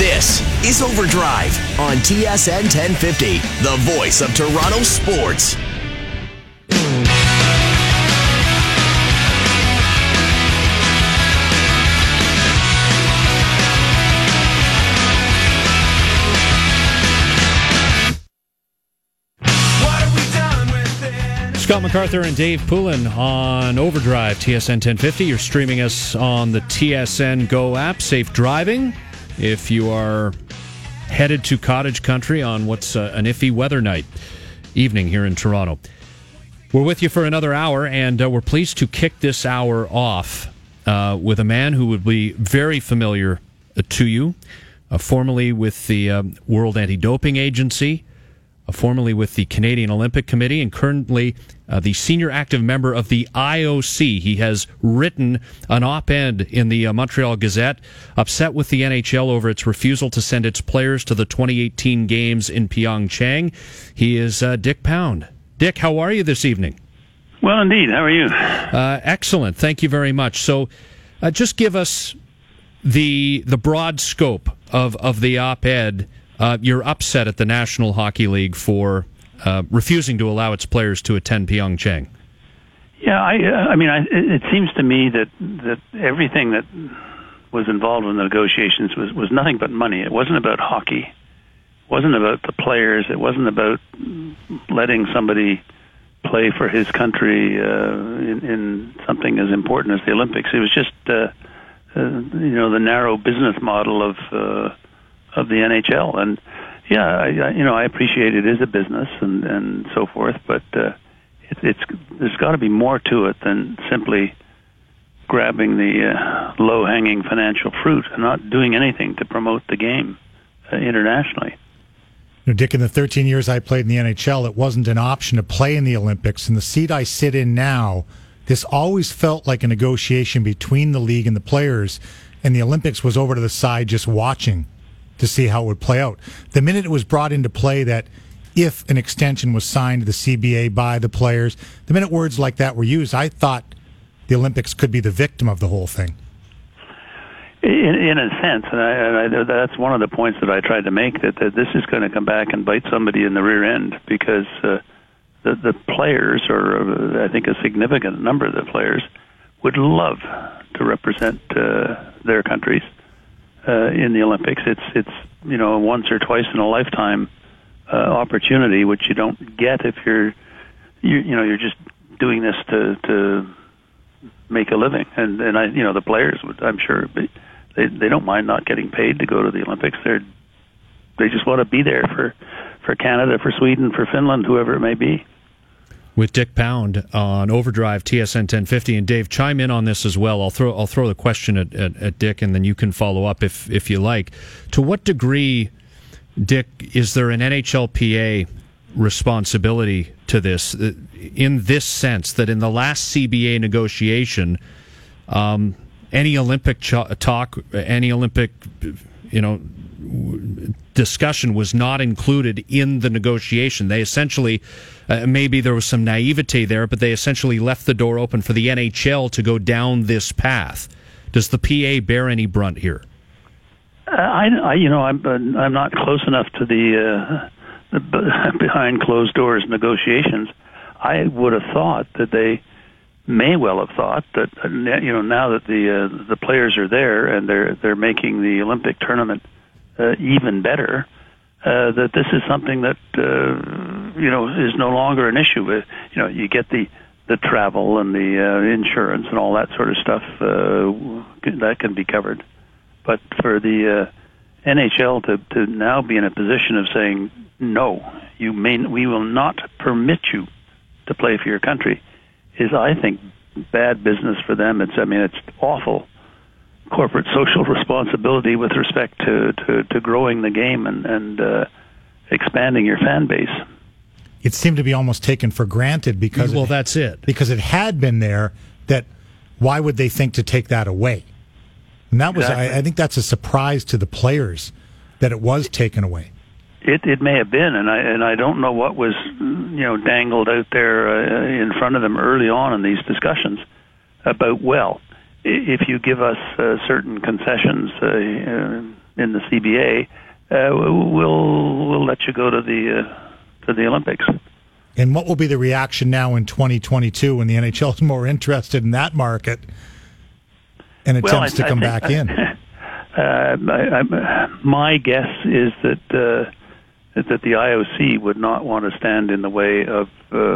This is Overdrive on TSN 1050, the voice of Toronto sports. Scott MacArthur and Dave Poulin on Overdrive, TSN 1050. You're streaming us on the TSN Go app. Safe driving if you are headed to cottage country on what's an iffy weather evening here in Toronto. We're with you for another hour, and we're pleased to kick this hour off with a man who would be very familiar to you, formerly with the World Anti-Doping Agency, formerly with the Canadian Olympic Committee, and currently the senior active member of the IOC. He has written an op-ed in the Montreal Gazette, upset with the NHL over its refusal to send its players to the 2018 games in Pyeongchang. He is Dick Pound. Dick, how are you this evening? Well, indeed. How are you? Excellent. Thank you very much. So just give us the broad scope of the op-ed. You're upset at the National Hockey League for refusing to allow its players to attend Pyeongchang. Yeah, it seems to me that everything that was involved in the negotiations was nothing but money. It wasn't about hockey. It wasn't about the players. It wasn't about letting somebody play for his country in something as important as the Olympics. It was just the narrow business model of the NHL. And yeah, I appreciate it is a business and so forth, but there's got to be more to it than simply grabbing the low-hanging financial fruit and not doing anything to promote the game internationally. Dick, in the 13 years I played in the NHL, it wasn't an option to play in the Olympics. In the seat I sit in now, this always felt like a negotiation between the league and the players, and the Olympics was over to the side just watching to see how it would play out. The minute it was brought into play that if an extension was signed to the CBA by the players, the minute words like that were used, I thought the Olympics could be the victim of the whole thing. In a sense, and I that's one of the points that I tried to make, that this is going to come back and bite somebody in the rear end, because the players, or I think a significant number of the players, would love to represent their countries in the Olympics. It's once or twice in a lifetime opportunity, which you don't get if you're just doing this to make a living. And the players would, I'm sure, they don't mind not getting paid to go to the Olympics. They just want to be there for Canada, for Sweden, for Finland, whoever it may be. With Dick Pound on Overdrive, TSN 1050, and Dave, chime in on this as well. I'll throw the question at Dick, and then you can follow up if you like. To what degree, Dick, is there an NHLPA responsibility to this, in this sense that in the last CBA negotiation, any Olympic talk, any Olympic discussion was not included in the negotiation? They essentially, maybe there was some naivete there, but they essentially left the door open for the NHL to go down this path. Does the PA bear any brunt here? I'm not close enough to the behind closed doors negotiations. I would have thought that they may well have thought that now that the players are there and they're making the Olympic tournament even better, that this is something that is no longer an issue. You get the travel and the insurance and all that sort of stuff that can be covered, but for the NHL to now be in a position of saying no, we will not permit you to play for your country, is, I think, bad business for them. It's awful corporate social responsibility with respect to growing the game and expanding your fan base. It seemed to be almost taken for granted because that's it. Because it had been there. That why would they think to take that away? And that was, exactly. I think that's a surprise to the players that it was taken away. It may have been, and I don't know what was dangled out there in front of them early on in these discussions about, well, if you give us certain concessions, the CBA, we'll let you go to the Olympics. And what will be the reaction now in 2022 when the NHL is more interested in that market and attempts to come back in? My guess is that the IOC would not want to stand in the way of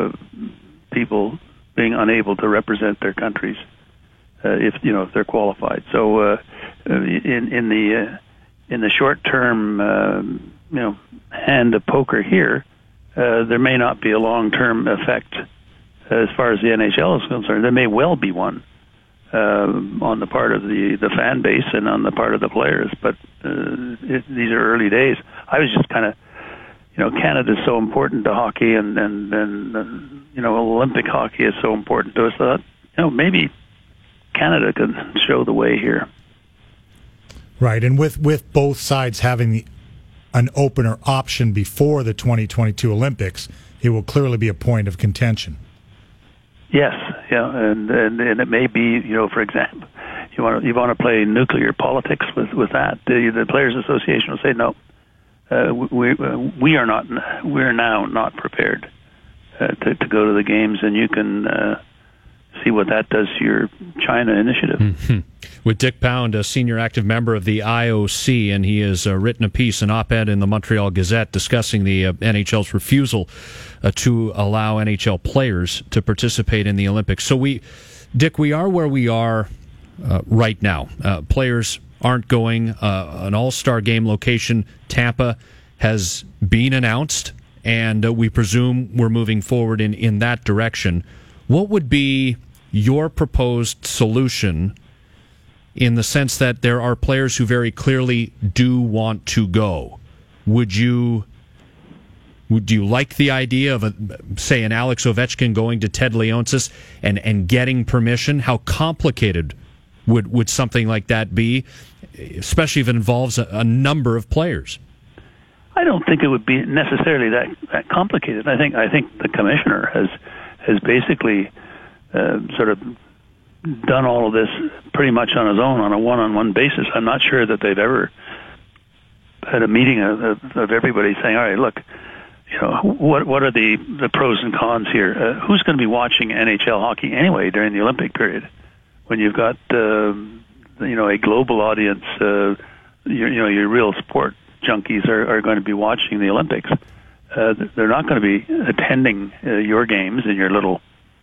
people being unable to represent their countries if they're qualified. So in the short term, hand of poker here, there may not be a long term effect as far as the NHL is concerned. There may well be one on the part of the fan base and on the part of the players, but these are early days. I was just kind of, Canada is so important to hockey, and Olympic hockey is so important to us that maybe Canada can show the way here. Right, and with both sides having an opener option before the 2022 Olympics, it will clearly be a point of contention. Yes, yeah, and it may be, for example, you want to play nuclear politics with that. The Players Association will say no. We're now not prepared to go to the games, and you can see what that does to your China initiative. Mm-hmm. With Dick Pound, a senior active member of the IOC, and he has written a piece, an op-ed in the Montreal Gazette discussing the NHL's refusal to allow NHL players to participate in the Olympics. So Dick, we are where we are right now. Players aren't going. An all-star game location, Tampa, has been announced, and we presume we're moving forward in that direction. What would be your proposed solution in the sense that there are players who very clearly do want to go? Would you like the idea of, say, an Alex Ovechkin going to Ted Leonsis and getting permission? How complicated would something like that be, especially if it involves a number of players? I don't think it would be necessarily that complicated. I think the commissioner has basically sort of done all of this pretty much on his own on a one-on-one basis. I'm not sure that they've ever had a meeting of everybody saying, all right, look, what are the pros and cons here? Who's going to be watching NHL hockey anyway during the Olympic period when you've got a global audience? Your real sport junkies are going to be watching the Olympics. They're not going to be attending your games in your little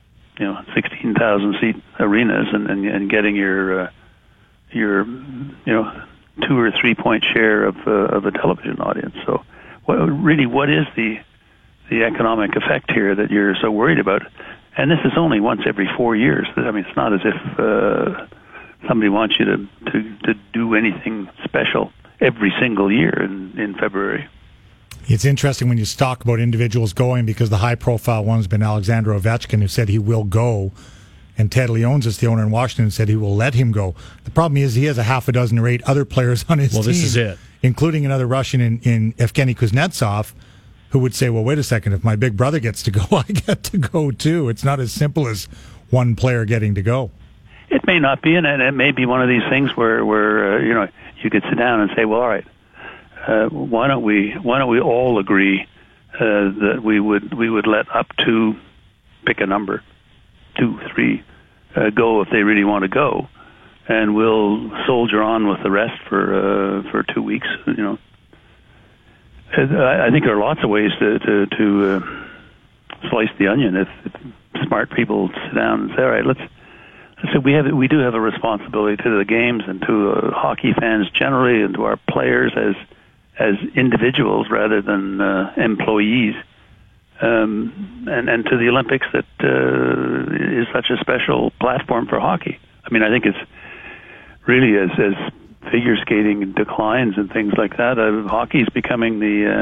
16,000 seat arenas and getting your 2 or 3 point share of a television audience. So what is the economic effect here that you're so worried about? And this is only once every 4 years. I mean, it's not as if somebody wants you to do anything special every single year in February. It's interesting when you talk about individuals going, because the high-profile one's been Alexander Ovechkin, who said he will go, and Ted Leonsis, the owner in Washington, said he will let him go. The problem is he has a half a dozen or 8 other players on his team. Well, this is it. Including another Russian in Evgeny Kuznetsov, who would say, well, wait a second, if my big brother gets to go, I get to go too. It's not as simple as one player getting to go. It may not be, and it may be one of these things where you could sit down and say, well, all right, why don't we all agree that we would let up to, pick a number, 2, 3, go if they really want to go, and we'll soldier on with the rest for 2 weeks. I think there are lots of ways to slice the onion if smart people sit down and say, all right, we do have a responsibility to the games and to hockey fans generally and to our players as individuals rather than employees, and to the Olympics that is such a special platform for hockey. I mean, I think it's really as figure skating declines and things like that, hockey is becoming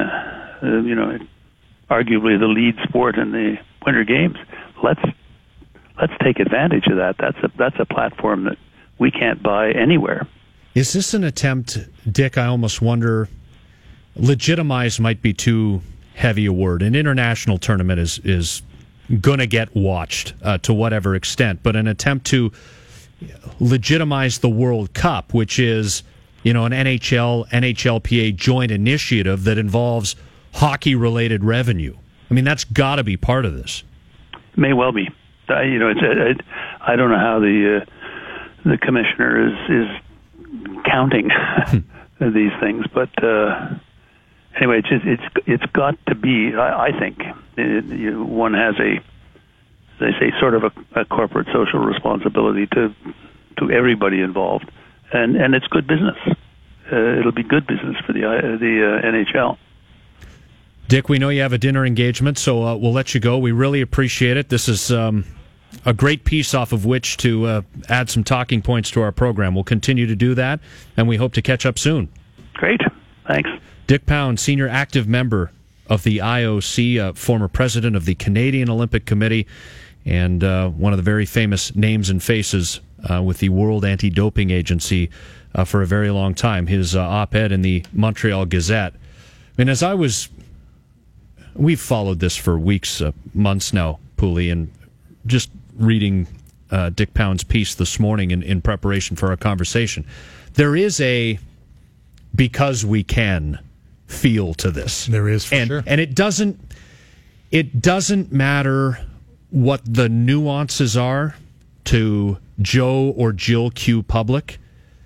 arguably the lead sport in the Winter Games. Let's take advantage of that. That's a platform that we can't buy anywhere. Is this an attempt, Dick? I almost wonder. Legitimize might be too heavy a word. An international tournament is going to get watched to whatever extent, but an attempt to legitimize the World Cup, which is an NHLPA joint initiative that involves hockey-related revenue. I mean, that's got to be part of this. May well be. I don't know how the commissioner is counting these things, but anyway, it's got to be. I think one has as they say, sort of a corporate social responsibility to everybody involved, and it's good business. It'll be good business for the NHL. Dick, we know you have a dinner engagement, so we'll let you go. We really appreciate it. This is a great piece off of which to add some talking points to our program. We'll continue to do that, and we hope to catch up soon. Great. Thanks. Dick Pound, senior active member of the IOC, former president of the Canadian Olympic Committee, and one of the very famous names and faces with the World Anti-Doping Agency for a very long time. His op-ed in the Montreal Gazette. I mean, we've followed this for weeks, months now, Pooley, and just reading Dick Pound's piece this morning in preparation for our conversation. There is a because we can feel to this. There is, for sure. And it doesn't matter what the nuances are to Joe or Jill Q public.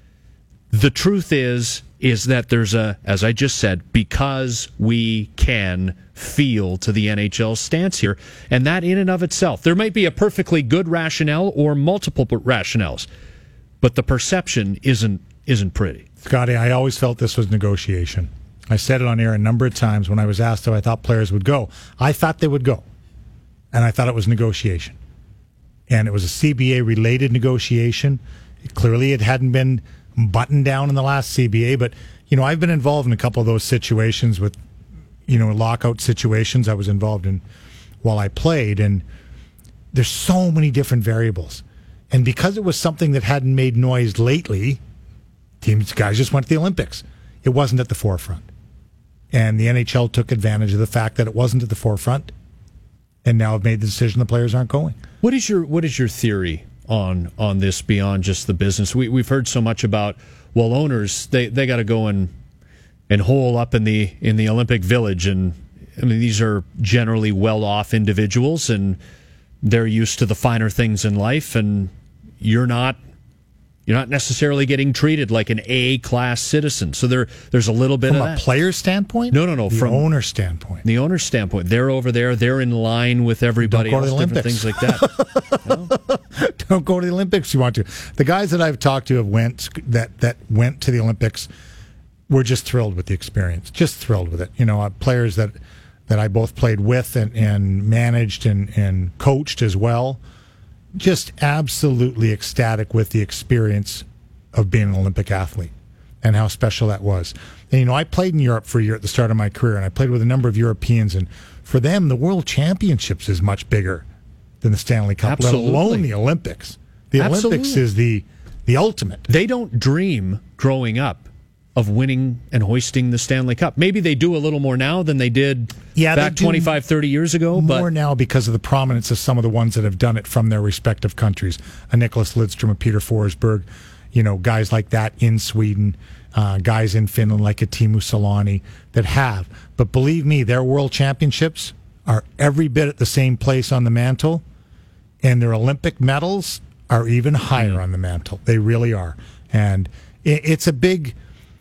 The truth is that there's as I just said, because we can feel to the NHL stance here, and that in and of itself, there might be a perfectly good rationale or multiple rationales, but the perception isn't pretty. Scotty, I always felt this was negotiation. I said it on air a number of times when I was asked how I thought players would go. I thought they would go, and I thought it was negotiation. And it was a CBA-related negotiation. Clearly, it hadn't been buttoned down in the last CBA, but, I've been involved in a couple of those situations with, lockout situations I was involved in while I played, and there's so many different variables. And because it was something that hadn't made noise lately, guys just went to the Olympics. It wasn't at the forefront. And the NHL took advantage of the fact that it wasn't at the forefront, and now have made the decision the players aren't going. What is your theory on this beyond just the business? We've heard so much about, owners, they got to go and hole up in the Olympic Village, and I mean, these are generally well-off individuals, and they're used to the finer things in life, and you're not necessarily getting treated like an A-class citizen. So there's a little bit from of a that. Player standpoint? No. From owner standpoint. The owner's standpoint. They're over there. They're in line with everybody else. Don't go to the Olympics. Things like that. Don't go to the Olympics if you want to. The guys that I've talked to that went to the Olympics were just thrilled with the experience. Just thrilled with it. Players that I both played with and managed and coached as well. Just absolutely ecstatic with the experience of being an Olympic athlete and how special that was. And, I played in Europe for a year at the start of my career, and I played with a number of Europeans, and for them, the World Championships is much bigger than the Stanley Cup, Absolutely. let alone the Olympics. The Olympics is the ultimate. They don't dream growing up of winning and hoisting the Stanley Cup. Maybe they do a little more now than they did back 25, 30 years ago. More now because of the prominence of some of the ones that have done it from their respective countries. A Nicholas Lidstrom, a Peter Forsberg, guys like that in Sweden, guys in Finland like a Teemu Selanne that have. But believe me, their world championships are every bit at the same place on the mantle, and their Olympic medals are even higher on the mantle. They really are. And it's a big...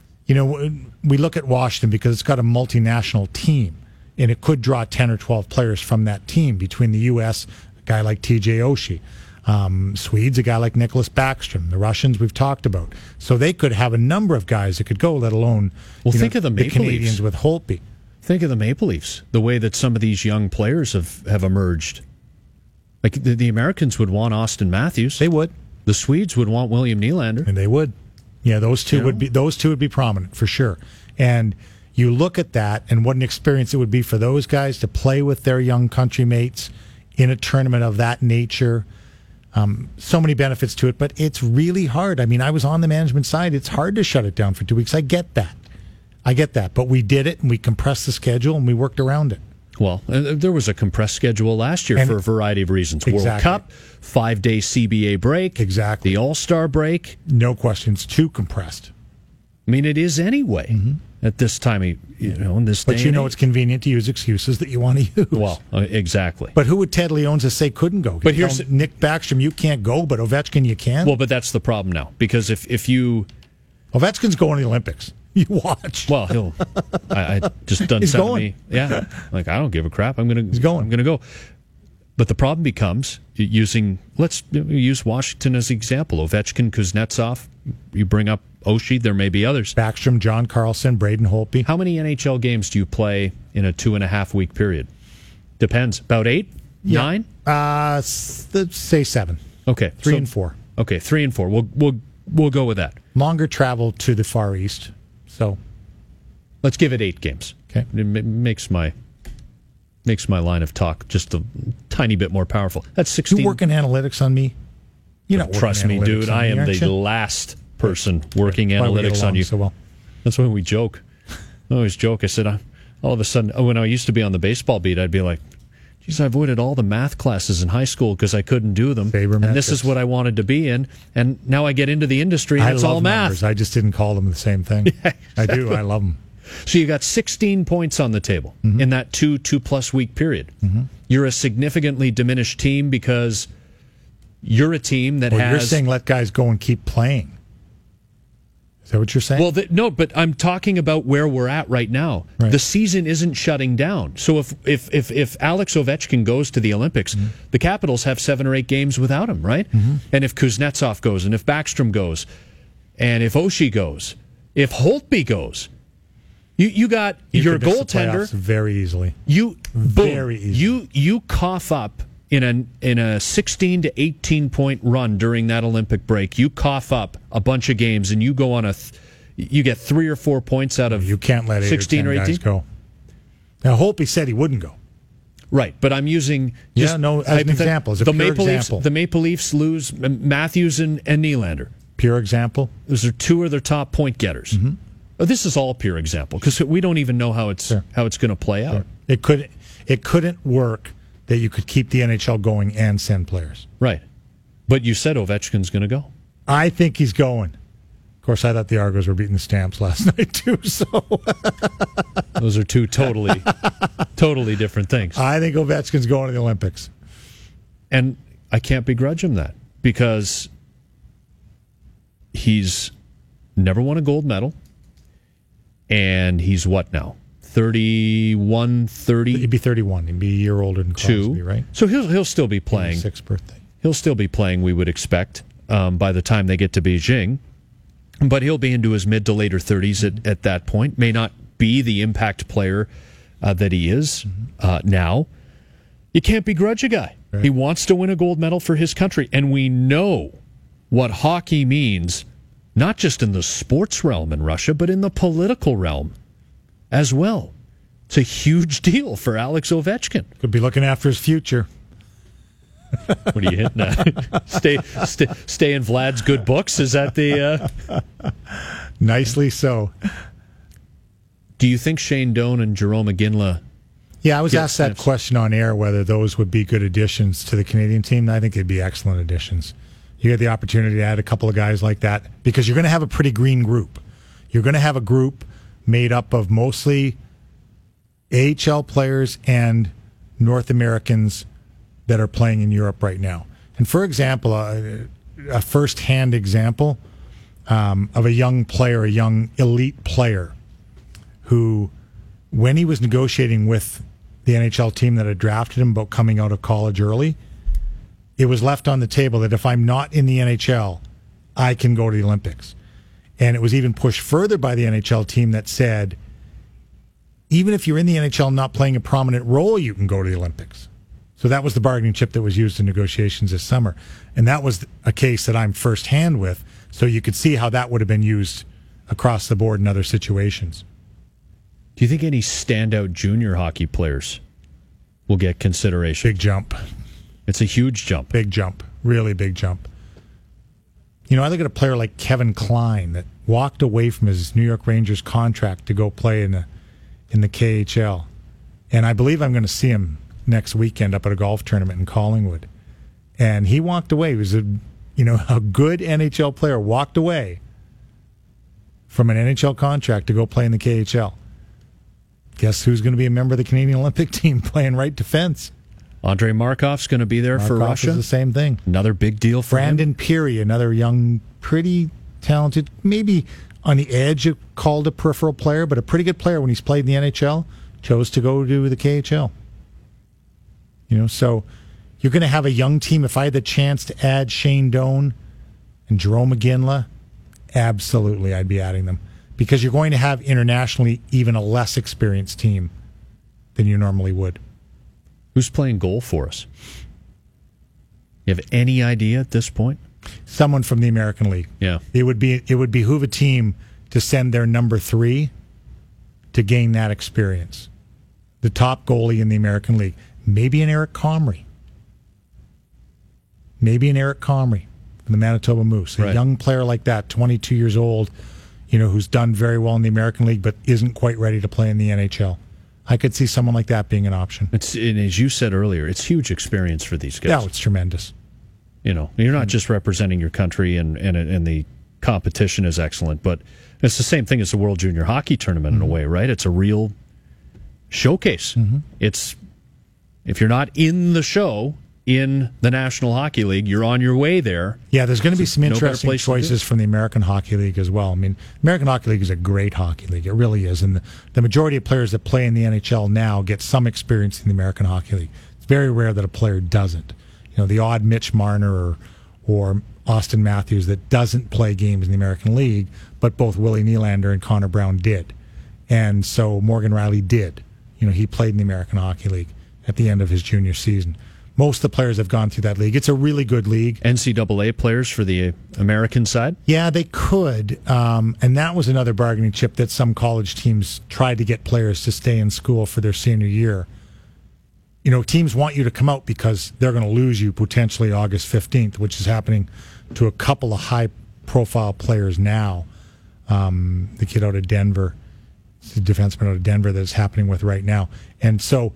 we look at Washington because it's got a multinational team, and it could draw 10 or 12 players from that team between the U.S., a guy like T.J. Oshie, Swedes, a guy like Nicholas Backstrom, the Russians we've talked about. So they could have a number of guys that could go, let alone think of the Maple Canadians Leafs. with Holtby. Think of the Maple Leafs, the way that some of these young players have emerged. Like the Americans would want Austin Matthews. They would. The Swedes would want William Nylander. And they would. Yeah, those two would be prominent for sure. And you look at that and what an experience it would be for those guys to play with their young country mates in a tournament of that nature. So many benefits to it, but it's really hard. I mean, I was on the management side. It's hard to shut it down for 2 weeks. I get that. But we did it, and we compressed the schedule, and we worked around it. Well, there was a compressed schedule last year for a variety of reasons. Exactly. World Cup, 5-day CBA break. Exactly. The All-Star break. No questions. Too compressed. I mean, it is anyway at this time, in this day. But you know it's convenient to use excuses that you want to use. Well, exactly. But who would Ted Leonsis say couldn't go? But here's Nick Backstrom, you can't go, but Ovechkin, you can? Well, but that's the problem now, because if you... Ovechkin's going to the Olympics. You watch. Well, I just doesn't He's sound going. to me. Yeah, like, I don't give a crap. He's going. I'm going to go. But the problem becomes let's use Washington as an example. Ovechkin, Kuznetsov, you bring up Oshie, there may be others. Backstrom, John Carlson, Braden Holtby. How many NHL games do you play in a 2.5 week period? Depends. About 8? 9? Let's say 7. Okay. 3 and 4. Okay, 3 and 4. We'll go with that. Longer travel to the Far East. So let's give it 8 games. Okay. It makes my line of talk just a tiny bit more powerful. That's 16. You working analytics on me? You know, trust me, dude. I am the last person working analytics on you. So well. That's when we joke. I always joke. I said, all of a sudden, when I used to be on the baseball beat, I'd be like, geez, I avoided all the math classes in high school because I couldn't do them. And this is what I wanted to be in. And now I get into the industry and it's all math. Numbers. I just didn't call them the same thing. Yeah, exactly. I do. I love them. So you got 16 points on the table in that 2+ week period. You're a significantly diminished team because you're a team that has... You're saying let guys go and keep playing. Is that what you're saying? Well, no, but I'm talking about where we're at right now. Right. The season isn't shutting down. So if Alex Ovechkin goes to the Olympics, the Capitals have 7 or 8 games without him, right? And if Kuznetsov goes, and if Backstrom goes, and if Oshie goes, if Holtby goes... You got your goaltender very easily. Very easily. You cough up in a 16 to 18 point run during that Olympic break. You cough up a bunch of games and you go on you get 3 or 4 points out of you can't let 16 or 18 guys go. Now Holtby said he wouldn't go. Right, but I'm using as an example, as a pure example. The Maple Leafs lose Matthews and Nylander. Pure example. Those are 2 of their top point getters. This is all pure example because we don't even know how it's going to play out. It couldn't work that you could keep the NHL going and send players. Right, but you said Ovechkin's going to go. I think he's going. Of course, I thought the Argos were beating the Stamps last night too. So those are 2 totally different things. I think Ovechkin's going to the Olympics, and I can't begrudge him that because he's never won a gold medal. And he's what now? 31, 30? He'd be 31. He'd be a year older than Crosby, right? So he'll still be playing. 6th birthday. He'll still be playing, we would expect, by the time they get to Beijing. But he'll be into his mid to later 30s at that point. May not be the impact player that he is now. You can't begrudge a guy. Right. He wants to win a gold medal for his country. And we know what hockey means, not just in the sports realm in Russia, but in the political realm as well. It's a huge deal for Alex Ovechkin. Could be looking after his future. What are you hitting at? Stay in Vlad's good books? Is that the... Nicely so. Do you think Shane Doan and Jarome Iginla... Yeah, I was asked that question on air, whether those would be good additions to the Canadian team. I think they'd be excellent additions. You get the opportunity to add a couple of guys like that because you're going to have a pretty green group. You're going to have a group made up of mostly AHL players and North Americans that are playing in Europe right now. And for example, a first-hand example of a young player, a young elite player who, when he was negotiating with the NHL team that had drafted him about coming out of college early, it was left on the table that if I'm not in the NHL, I can go to the Olympics. And it was even pushed further by the NHL team that said, even if you're in the NHL not playing a prominent role, you can go to the Olympics. So that was the bargaining chip that was used in negotiations this summer. And that was a case that I'm firsthand with, so you could see how that would have been used across the board in other situations. Do you think any standout junior hockey players will get consideration? Big jump. It's a huge jump. Big jump. Really big jump. You know, I look at a player like Kevin Klein that walked away from his New York Rangers contract to go play in the KHL. And I believe I'm going to see him next weekend up at a golf tournament in Collingwood. And he walked away. He was a good NHL player, walked away from an NHL contract to go play in the KHL. Guess who's going to be a member of the Canadian Olympic team playing right defense? Andrei Markov's going to be there for Russia. Is the same thing. Another big deal for Brandon him. Peary, another young, pretty talented, maybe on the edge of called a peripheral player, but a pretty good player when he's played in the NHL, chose to go to the KHL. So you're going to have a young team. If I had the chance to add Shane Doan and Jerome McGinley, absolutely I'd be adding them. Because you're going to have internationally even a less experienced team than you normally would. Who's playing goal for us? You have any idea at this point? Someone from the American League. Yeah. It would behoove a team to send their number 3 to gain that experience. The top goalie in the American League. Maybe an Eric Comrie. From the Manitoba Moose. A young player like that, 22 years old, who's done very well in the American League but isn't quite ready to play in the NHL. I could see someone like that being an option. And as you said earlier, it's huge experience for these guys. Yeah, it's tremendous. You're not just representing your country and the competition is excellent, but it's the same thing as the World Junior Hockey Tournament in a way, right? It's a real showcase. It's, if you're not in the show in the National Hockey League, you're on your way there. Yeah, there's going to be some interesting choices from the American Hockey League as well. I mean, American Hockey League is a great hockey league. It really is. And the majority of players that play in the NHL now get some experience in the American Hockey League. It's very rare that a player doesn't. The odd Mitch Marner or Austin Matthews that doesn't play games in the American League, but both Willie Nylander and Connor Brown did. And so Morgan Rielly did. He played in the American Hockey League at the end of his junior season. Most of the players have gone through that league. It's a really good league. NCAA players for the American side? Yeah, they could. And that was another bargaining chip that some college teams tried to get players to stay in school for their senior year. Teams want you to come out because they're going to lose you potentially August 15th, which is happening to a couple of high-profile players now. The kid out of Denver, the defenseman out of Denver that it's happening with right now. And so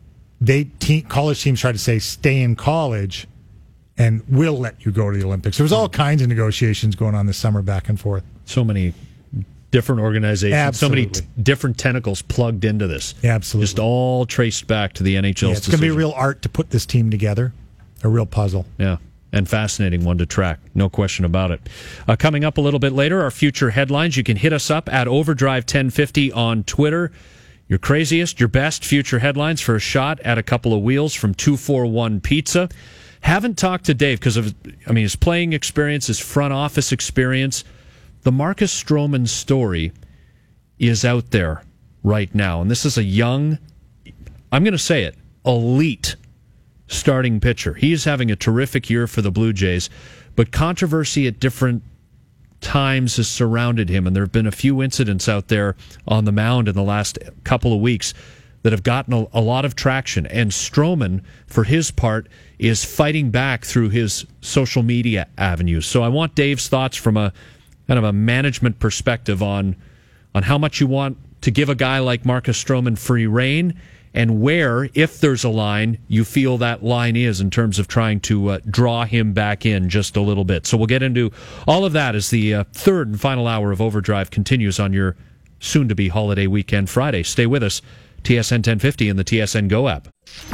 college teams try to say, stay in college, and we'll let you go to the Olympics. There was all kinds of negotiations going on this summer back and forth. So many different organizations, Absolutely. so many different tentacles plugged into this. Absolutely. Just all traced back to the NHL's decision. It's going to be a real art to put this team together, a real puzzle. Yeah, and fascinating one to track, no question about it. Coming up a little bit later, our future headlines. You can hit us up at Overdrive 1050 on Twitter. Your craziest, your best future headlines for a shot at a couple of wheels from 241 Pizza. Haven't talked to Dave because of his playing experience, his front office experience. The Marcus Stroman story is out there right now, and this is a young, I'm going to say it, elite starting pitcher. He is having a terrific year for the Blue Jays, but controversy at different times has surrounded him, and there have been a few incidents out there on the mound in the last couple of weeks that have gotten a lot of traction. And Stroman, for his part, is fighting back through his social media avenues. So I want Dave's thoughts from a kind of a management perspective on how much you want to give a guy like Marcus Stroman free rein, and where, if there's a line, you feel that line is in terms of trying to draw him back in just a little bit. So we'll get into all of that as the third and final hour of Overdrive continues on your soon-to-be holiday weekend Friday. Stay with us. TSN 1050 and the TSN Go app.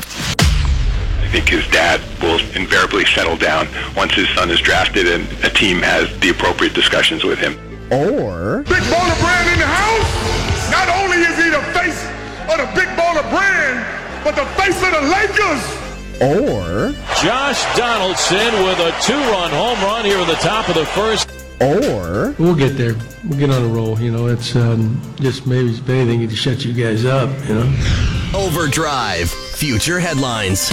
I think his dad will invariably settle down once his son is drafted and a team has the appropriate discussions with him. Or Big Baller Brand in the house. Not only is he the face of the Big Baller Brand, but the face of the Lakers. Or Josh Donaldson with a 2-run home run here in the top of the first. Or we'll get there. We'll get on a roll. It's just maybe if anything to shut you guys up. Overdrive. Future headlines.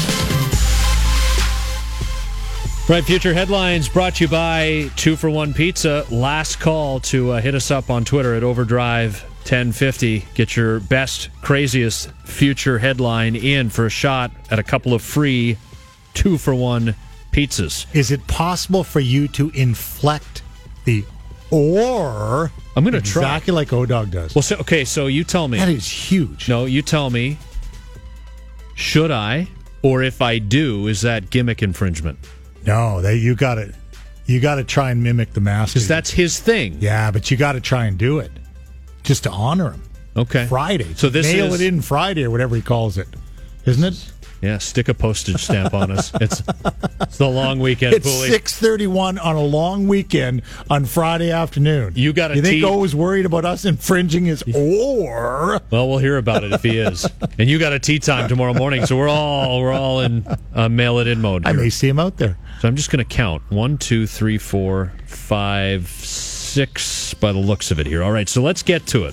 Right, future headlines brought to you by 2-for-1 Pizza. Last call to hit us up on Twitter at Overdrive 1050. Get your best, craziest future headline in for a shot at a couple of free 2-for-1 pizzas. Is it possible for you to inflect the or? I'm going to try. Exactly like O-Dog does. Well, so you tell me. That is huge. No, you tell me. Should I? Or if I do, is that gimmick infringement? No, you got it. You got to try and mimic the Masters. Because that's his thing. Yeah, but you got to try and do it just to honor him. Okay. Friday. So this Mail is it in Friday or whatever he calls it. Isn't it? Yeah, stick a postage stamp on us. It's the long weekend. It's Pooley. 6:31 on a long weekend on Friday afternoon. You got You think O is worried about us infringing his or? Well, we'll hear about it if he is. And you got a tea time tomorrow morning, so we're all in mail it in mode here. I may see him out there. So I'm just going to count 1, 2, 3, 4, 5, 6 by the looks of it here. All right, so let's get to it.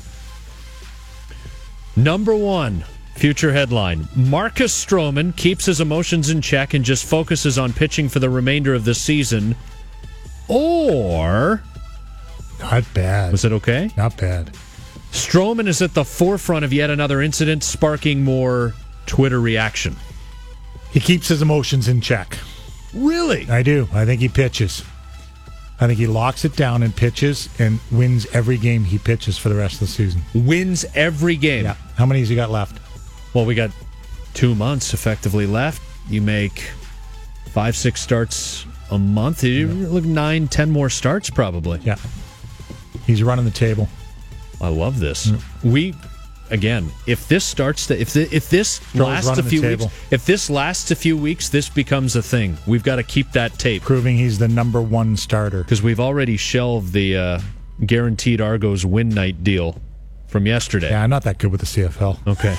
Number 1. Future headline. Marcus Stroman keeps his emotions in check and just focuses on pitching for the remainder of the season. Or... Not bad. Was it okay? Not bad. Stroman is at the forefront of yet another incident, sparking more Twitter reaction. He keeps his emotions in check. Really? I do. I think he pitches. I think he locks it down and pitches and wins every game he pitches for the rest of the season. Wins every game? Yeah. How many has he got left? Well, we got 2 months effectively left. You make 5-6 starts a month. You look 9-10 more starts probably. Yeah. He's running the table. I love this. Again, if this starts to, if this lasts a few weeks, if this lasts a few weeks, this becomes a thing. We've got to keep that tape, proving he's the number 1 starter. Because we've already shelved the guaranteed Argos win night deal from yesterday. Yeah, I'm not that good with the CFL. Okay.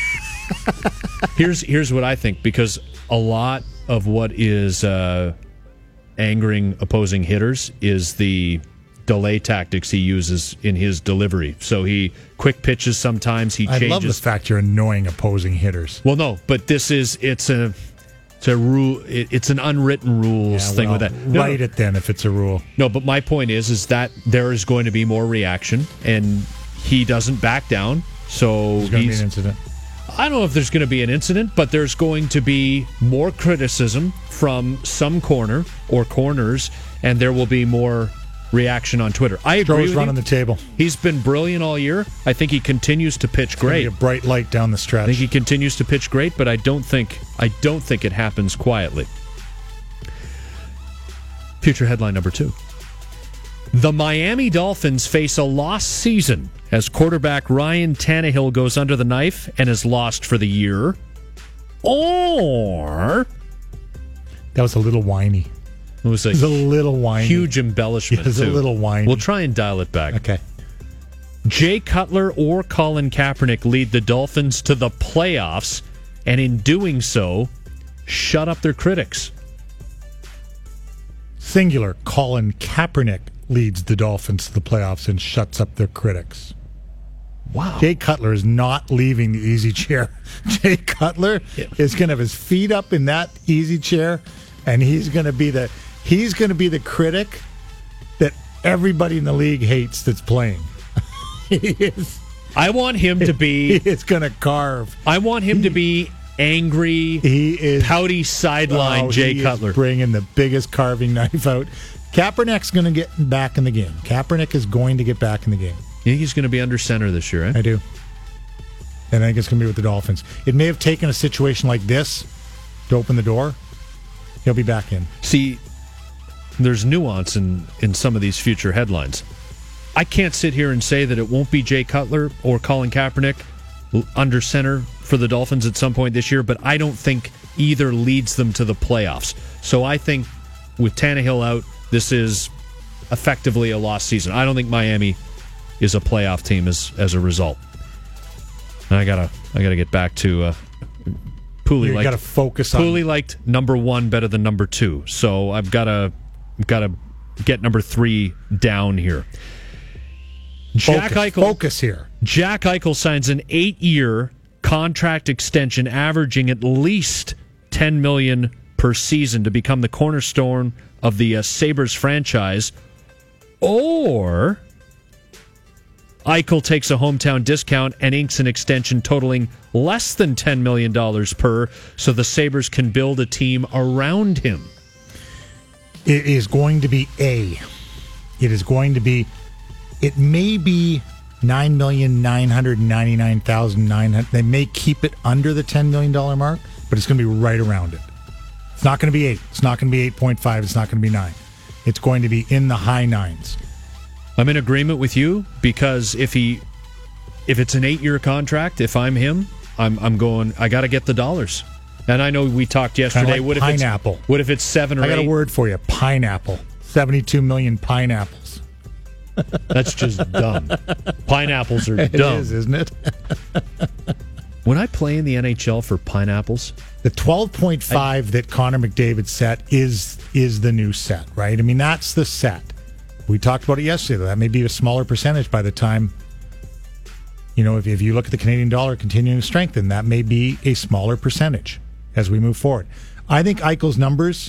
Here's what I think, because a lot of what is angering opposing hitters is the delay tactics he uses in his delivery. So he quick pitches sometimes. He changes. I love the fact you're annoying opposing hitters. Well, no, but it's a rule. It's an unwritten rules thing with that. Write it then if it's a rule. No, but my point is that there is going to be more reaction, and he doesn't back down. So there's going to be an incident. I don't know if there's going to be an incident, but there's going to be more criticism from some corner or corners, and there will be more reaction on Twitter. I agree with running the table. He's been brilliant all year. I think he continues to pitch great. A bright light down the stretch. I think he continues to pitch great, but I don't think it happens quietly. Future headline number 2. The Miami Dolphins face a lost season as quarterback Ryan Tannehill goes under the knife and is lost for the year. Or... That was a little whiny. It was a little whiny. Huge embellishment, It was a little whiny. We'll try and dial it back. Okay. Jay Cutler or Colin Kaepernick lead the Dolphins to the playoffs, and in doing so, shut up their critics. Singular, Colin Kaepernick leads the Dolphins to the playoffs and shuts up their critics. Wow. Jay Cutler is not leaving the easy chair. Jay Cutler is going to have his feet up in that easy chair, and he's going to be the critic that everybody in the league hates that's playing. He is. I want him to be... He is going to carve. I want him to be angry, he is pouty sideline Jay Cutler. Is bringing the biggest carving knife out. Kaepernick's going to get back in the game. Kaepernick is going to get back in the game. You think he's going to be under center this year, eh? I do. And I think it's going to be with the Dolphins. It may have taken a situation like this to open the door. He'll be back in. See, there's nuance in some of these future headlines. I can't sit here and say that it won't be Jay Cutler or Colin Kaepernick under center for the Dolphins at some point this year, but I don't think either leads them to the playoffs. So I think with Tannehill out, this is effectively a lost season. I don't think Miami is a playoff team as a result. And I gotta get back to Pooley. You gotta focus on Pooley liked number 1 better than number 2, so I've gotta get number 3 down here. Focus here. Jack Eichel signs an 8-year contract extension, averaging at least $10 million per season to become the cornerstone of the Sabres franchise. Or Eichel takes a hometown discount and inks an extension totaling less than $10 million per, so the Sabres can build a team around him. It is going to be it may be $9,999,900. They may keep it under the $10 million mark, but it's going to be right around it. It's not going to be 8. It's not going to be 8.5. It's not going to be 9. It's going to be in the high 9s. I'm in agreement with you because if it's an 8-year contract, if I'm him, I'm going. I got to get the dollars. And I know we talked yesterday. Like pineapple. What if it's 7 or 8? I got a word for you. Pineapple. 72 million pineapples. That's just dumb. Pineapples are dumb. It is, isn't it? Would I play in the NHL for pineapples? The 12.5 that Connor McDavid set is the new set, right? I mean, that's the set. We talked about it yesterday. That may be a smaller percentage by the time, if you look at the Canadian dollar continuing to strengthen, that may be a smaller percentage as we move forward. I think Eichel's numbers,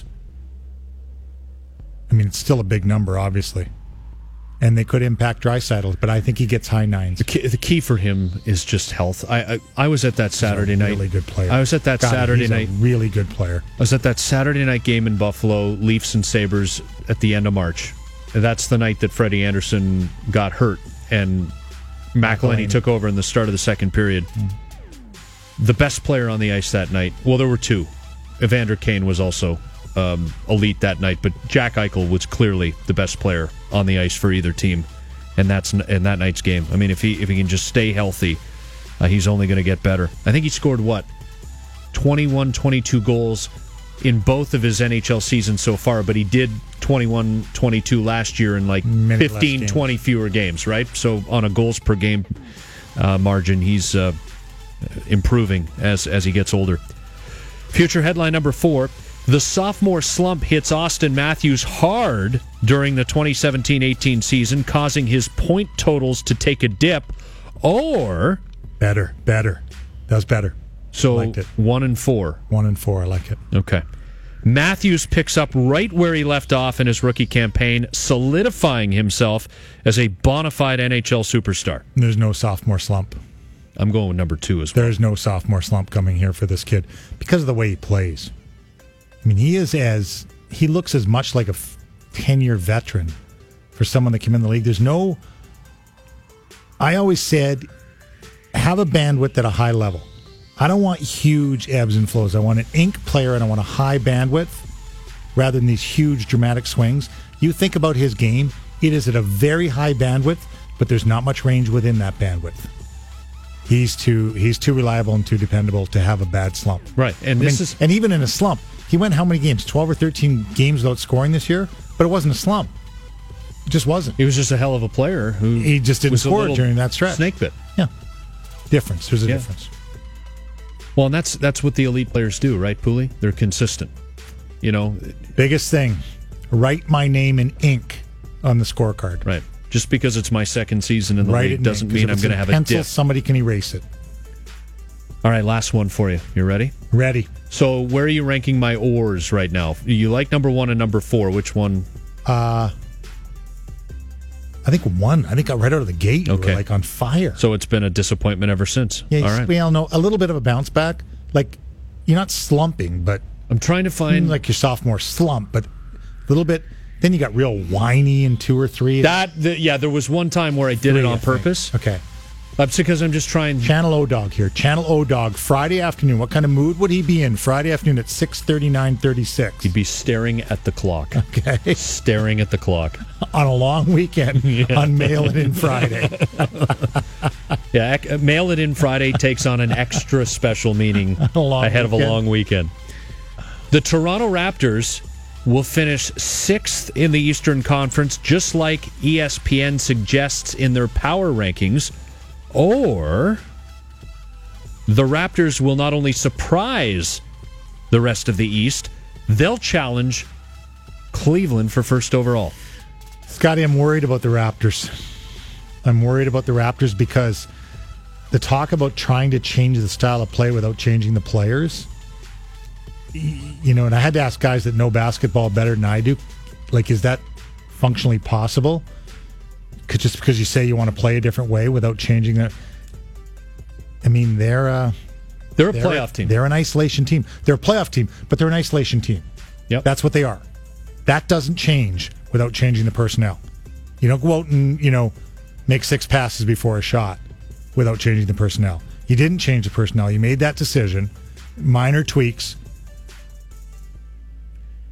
it's still a big number, obviously. And they could impact Draisaitl, but I think he gets high 9s. The key for him is just health. I was at that Saturday night. Really good player. I was at that Saturday night. He's a really good player. I was at that Saturday night game in Buffalo, Leafs and Sabres at the end of March. That's the night that Freddie Anderson got hurt and McElhinney took over in the start of the second period. The best player on the ice that night, well, there were two. Evander Kane was also elite that night, but Jack Eichel was clearly the best player on the ice for either team, and that's in that night's game. If he can just stay healthy, he's only going to get better. I think he scored 21, 22 goals in both of his NHL seasons so far, but he did 21, 22 last year in 15, 20 fewer games, right? So on a goals per game margin, he's improving as he gets older. Future headline number 4. The sophomore slump hits Auston Matthews hard during the 2017-18 season, causing his point totals to take a dip. Or better. That was better. So liked it. 1 and 4. 1 and 4. I like it. Okay. Matthews picks up right where he left off in his rookie campaign, solidifying himself as a bona fide NHL superstar. There's no sophomore slump. I'm going with number 2 as well. There's no sophomore slump coming here for this kid because of the way he plays. He looks as much like a 10-year veteran for someone that came in the league. I always said, have a bandwidth at a high level. I don't want huge ebbs and flows. I want an ink player and I want a high bandwidth rather than these huge dramatic swings. You think about his game, it is at a very high bandwidth, but there's not much range within that bandwidth. He's too reliable and too dependable to have a bad slump. Right. And even in a slump, he went how many games? 12 or 13 games without scoring this year? But it wasn't a slump. It just wasn't. He was just a hell of a player who he just didn't score during that stretch. Snake bit. Yeah. Difference. There's a difference. Well, and that's what the elite players do, right, Pooley? They're consistent. Biggest thing, write my name in ink on the scorecard. Right. Just because it's my second season in the league doesn't mean I'm going to have a dip. Somebody can erase it. All right, last one for you. You ready? Ready. So where are you ranking my oars right now? You like number 1 and number 4. Which one? I think 1. I think right out of the gate, you were on fire. So it's been a disappointment ever since. Yeah, all right. We all know a little bit of a bounce back. You're not slumping, but I'm trying to find your sophomore slump, but a little bit. Then you got real whiny in 2 or 3. There was one time where I did it on purpose. Okay. That's because I'm just trying. Channel O-Dog here. Channel O-Dog, Friday afternoon. What kind of mood would he be in Friday afternoon at 6:39:36? He'd be staring at the clock. Okay. Staring at the clock. On a long weekend on Mail It In Friday. Mail It In Friday takes on an extra special meaning ahead of a long weekend. The Toronto Raptors will finish 6th in the Eastern Conference, just like ESPN suggests in their power rankings. Or the Raptors will not only surprise the rest of the East, they'll challenge Cleveland for first overall. Scotty, I'm worried about the Raptors. I'm worried about the Raptors because the talk about trying to change the style of play without changing the players, and I had to ask guys that know basketball better than I do, is that functionally possible? Just because you say you want to play a different way without changing it. They're a playoff team. They're an isolation team. They're a playoff team, but they're an isolation team. Yep. That's what they are. That doesn't change without changing the personnel. You don't go out and, make 6 passes before a shot without changing the personnel. You didn't change the personnel. You made that decision. Minor tweaks.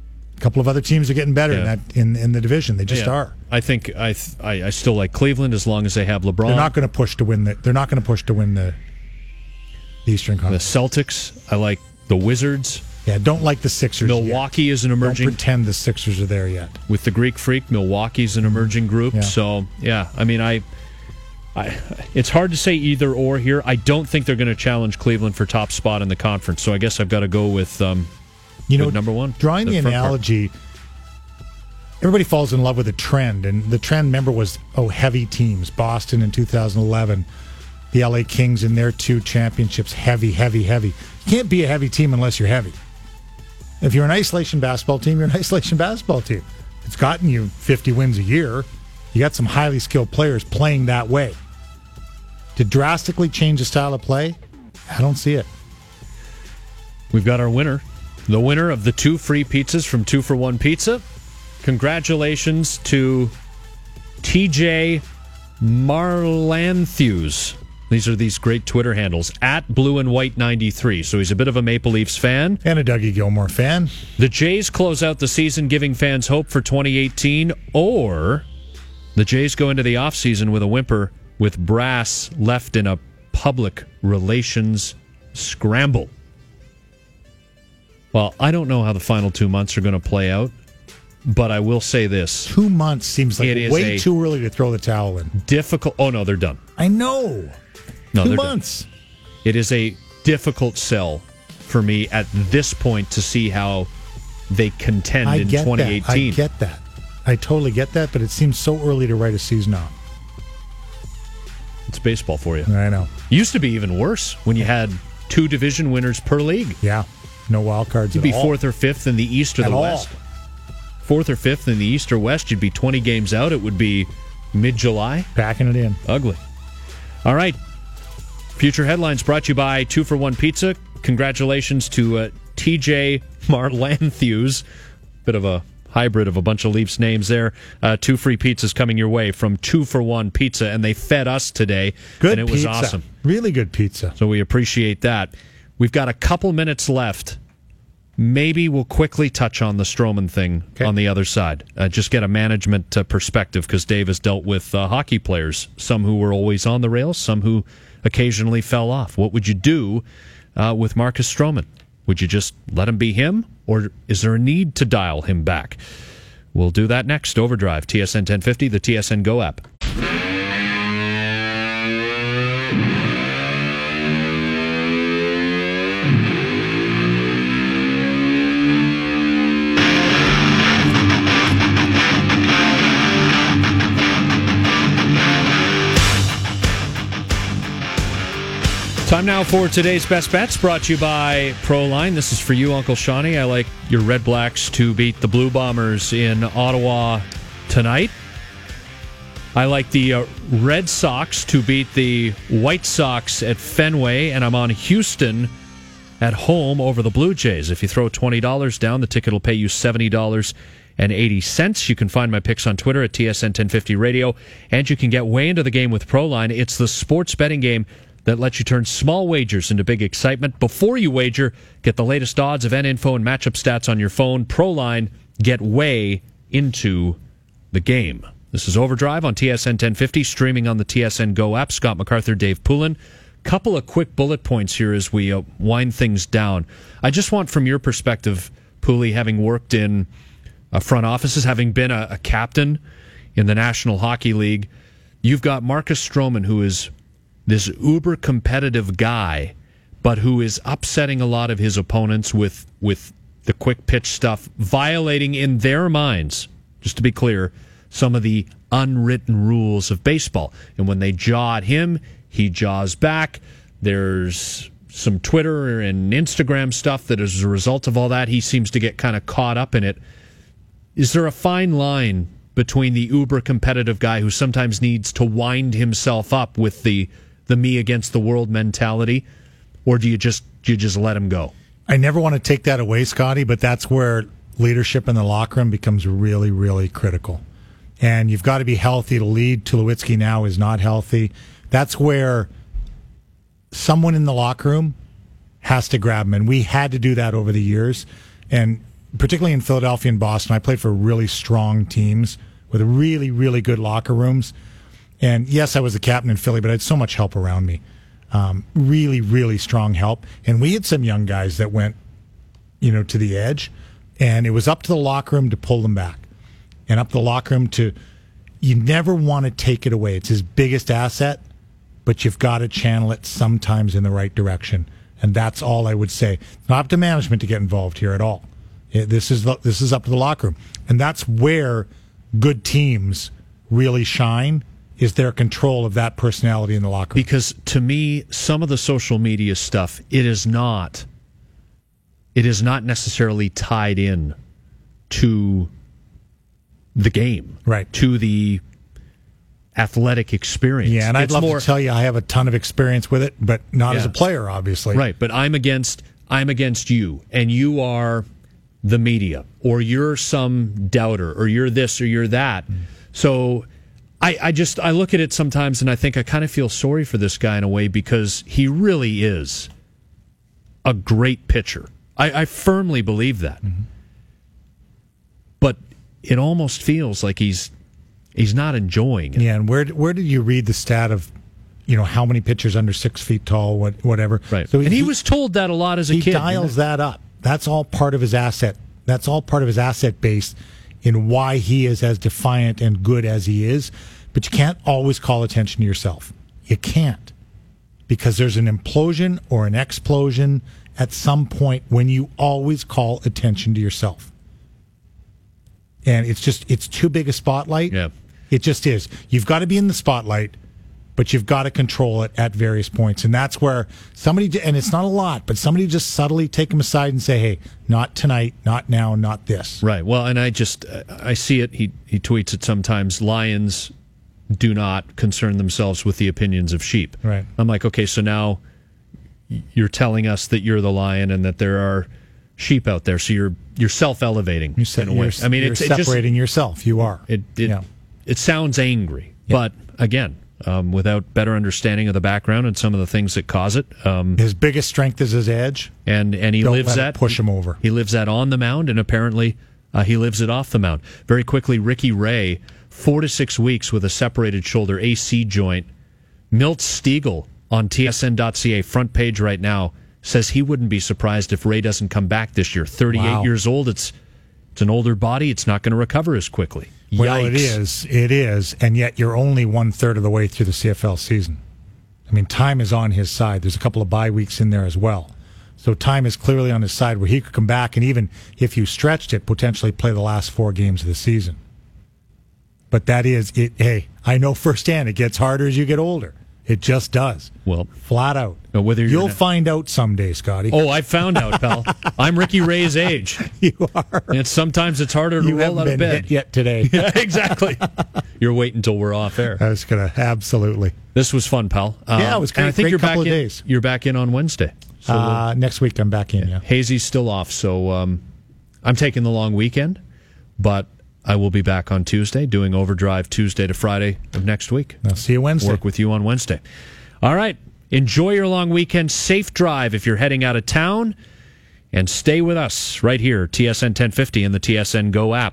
couple of other teams are getting better in the division. They just are. I think I still like Cleveland as long as they have LeBron. They're not going to push to win the Eastern Conference. The Celtics. I like the Wizards. Yeah, don't like the Sixers. Milwaukee is an emerging. Don't pretend the Sixers are there yet. With the Greek Freak, Milwaukee's an emerging group. Yeah. So I mean, it's hard to say either or here. I don't think they're going to challenge Cleveland for top spot in the conference. So I guess I've got to go with number one. Drawing the analogy, everybody falls in love with a trend, and the trend, remember, was heavy teams. Boston in 2011, the LA Kings in their 2 championships, heavy. You can't be a heavy team unless you're heavy. If you're an isolation basketball team, you're an isolation basketball team. It's gotten you 50 wins a year. You got some highly skilled players playing that way. To drastically change the style of play, I don't see it. We've got our winner. The winner of the 2 free pizzas from 2 for 1 Pizza. Congratulations to TJ Marlanthews. These great Twitter handles, at Blue and White 93. So he's a bit of a Maple Leafs fan. And a Dougie Gilmore fan. The Jays close out the season giving fans hope for 2018, or the Jays go into the offseason with a whimper with brass left in a public relations scramble. Well, I don't know how the final 2 months are going to play out, but I will say this. 2 months seems like way too early to throw the towel in. Difficult. Oh, no, they're done. I know. No, 2 months. Done. It is a difficult sell for me at this point to see how they contend in 2018. I get that. I totally get that, but it seems so early to write a season off. It's baseball for you. I know. Used to be even worse when you had 2 division winners per league. Yeah. No wild cards. You'd be 4th or 5th in the East or the West. 4th or 5th in the East or West. You'd be 20 games out. It would be mid-July. Packing it in. Ugly. All right. Future headlines brought to you by 2 for 1 Pizza. Congratulations to TJ Marlanthews. Bit of a hybrid of a bunch of Leafs names there. 2 free pizzas coming your way from 2 for 1 Pizza, and they fed us today. Good and it pizza. was awesome. Really good pizza. So we appreciate that. We've got a couple minutes left. Maybe we'll quickly touch on the Stroman thing on the other side. Just get a management perspective, because Dave has dealt with hockey players, some who were always on the rails, some who occasionally fell off. What would you do with Marcus Stroman? Would you just let him be him, or is there a need to dial him back? We'll do that next. Overdrive, TSN 1050, the TSN Go app. Time now for today's Best Bets, brought to you by Proline. This is for you, Uncle Shawnee. I like your Red Blacks to beat the Blue Bombers in Ottawa tonight. I like the Red Sox to beat the White Sox at Fenway, and I'm on Houston at home over the Blue Jays. If you throw $20 down, the ticket will pay you $70.80. You can find my picks on Twitter at TSN 1050 Radio, and you can get way into the game with Proline. It's the sports betting game that lets you turn small wagers into big excitement. Before you wager, get the latest odds, event info, and matchup stats on your phone. Proline, get way into the game. This is Overdrive on TSN 1050, streaming on the TSN Go app. Scott MacArthur, Dave Poulin. Couple of quick bullet points here as we wind things down. I just want, from your perspective, Pooley, having worked in front offices, having been a captain in the National Hockey League, you've got Marcus Stroman, who is this uber competitive guy, but who is upsetting a lot of his opponents with the quick pitch stuff, violating in their minds, just to be clear, some of the unwritten rules of baseball. And when they jaw at him, he jaws back. There's some Twitter and Instagram stuff that as a result of all that, he seems to get kind of caught up in it. Is there a fine line between the uber competitive guy who sometimes needs to wind himself up with the me against the world mentality, or do you just let him go? I never want to take that away, Scotty, but that's where leadership in the locker room becomes really, really critical. And you've got to be healthy to lead. Tulowitzki now is not healthy. That's where someone in the locker room has to grab him, and we had to do that over the years. And particularly in Philadelphia and Boston, I played for really strong teams with really, really good locker rooms. And yes, I was the captain in Philly, but I had so much help around me. Really, really strong help. And we had some young guys that went, to the edge. And it was up to the locker room to pull them back. And up to the locker room you never want to take it away. It's his biggest asset, but you've got to channel it sometimes in the right direction. And that's all I would say. It's not up to management to get involved here at all. This is up to the locker room. And that's where good teams really shine, is their control of that personality in the locker room. Because to me, some of the social media stuff, it is not necessarily tied in to the game, right? To the athletic experience. Yeah, and I'd love to tell you I have a ton of experience with it, but not as a player, obviously. Right, but I'm against you, and you are the media, or you're some doubter, or you're this, or you're that. So I look at it sometimes and I think I kind of feel sorry for this guy in a way, because he really is a great pitcher. I firmly believe that. Mm-hmm. But it almost feels like he's not enjoying it. Yeah, and where did you read the stat of, how many pitchers under 6 feet tall, whatever? Right. So he was told that a lot as a kid. He dials that up. That's all part of his asset. That's all part of his asset base in why he is as defiant and good as he is. But you can't always call attention to yourself. You can't. Because there's an implosion or an explosion at some point when you always call attention to yourself. And it's too big a spotlight. Yeah. It just is. You've got to be in the spotlight, but you've got to control it at various points. And that's where somebody, and it's not a lot, but somebody just subtly take him aside and say, hey, not tonight, not now, not this. Right. Well, and I see it. He tweets it sometimes. Lions do not concern themselves with the opinions of sheep. Right. I'm like, okay, so now you're telling us that you're the lion and that there are sheep out there. So you're self-elevating in a way. I mean, you're separating yourself. You are. It sounds angry, but again, without better understanding of the background and some of the things that cause it. His biggest strength is his edge, and he Don't lives let that. It push him over. He lives that on the mound, and apparently he lives it off the mound. Very quickly, Ricky Ray, 4 to 6 weeks with a separated shoulder AC joint. Milt Stiegel on TSN.ca front page right now says he wouldn't be surprised if Ray doesn't come back this year. 38 years old. It's an older body. It's not going to recover as quickly. Well, Yikes. it is, and yet you're only 1/3 of the way through the CFL season. I mean, time is on his side. There's a couple of bye weeks in there as well. So time is clearly on his side where he could come back and even, if you stretched it, potentially play the last 4 games of the season. But that is it. Hey, I know firsthand it gets harder as you get older. It just does. Well, flat out. Whether you'll find out someday, Scotty. Oh, I found out, pal. I'm Ricky Ray's age. You are. And sometimes it's harder to roll out of bed. Hit yet today. Yeah, exactly. You're waiting until we're off air. I was gonna absolutely. This was fun, pal. Yeah, it was great. And I think great you're couple back of in. Days. You're back in on Wednesday. So next week I'm back in. Yeah. Hazy's still off, so I'm taking the long weekend, but I will be back on Tuesday doing Overdrive Tuesday to Friday of next week. I'll see you Wednesday. Work with you on Wednesday. All right. Enjoy your long weekend. Safe drive if you're heading out of town. And stay with us right here, TSN 1050 and the TSN Go app.